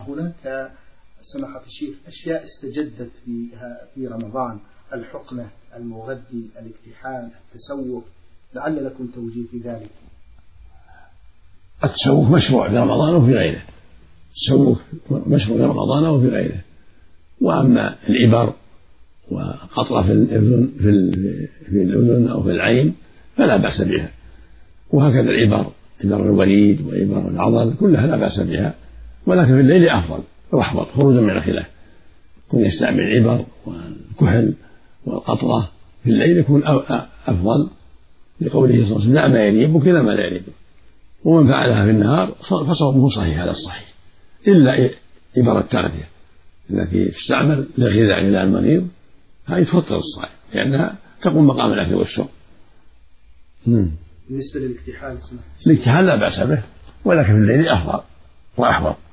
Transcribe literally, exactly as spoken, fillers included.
هناك سماحة الشيخ أشياء استجدت في في رمضان، الحقنة، المغذي، الاكتحال، التسوق، لعل لكم توجيه في ذلك. التسوق مشروع في رمضان وفي غيره، التسوق مشروع في رمضان وفي غيره. وأما الإبر وقطرة في الأذن في الأذن أو في العين فلا بأس بها، وهكذا الإبر، إبر الوريد وإبر العضل كلها لا بأس بها، ولكن في الليل أفضل وأحوط خروجا من الخلاف. يكون يستعمل الإبر والكحل والقطرة في الليل يكون أفضل، لقوله صلى الله عليه وسلم: لا ما يريبك إلى ما لا يريبك. ومن فعلها في النهار فصومه صحيح على الصحيح، إلا إبر التغذية التي تستعمل لغذاء إلى المريض، هذه تفطر الصائم لأنها تقوم مقام الأكل والشرب. بالنسبة للاكتحال، الاكتحال لا بأس به، ولكن في الليل أفضل وأحوط.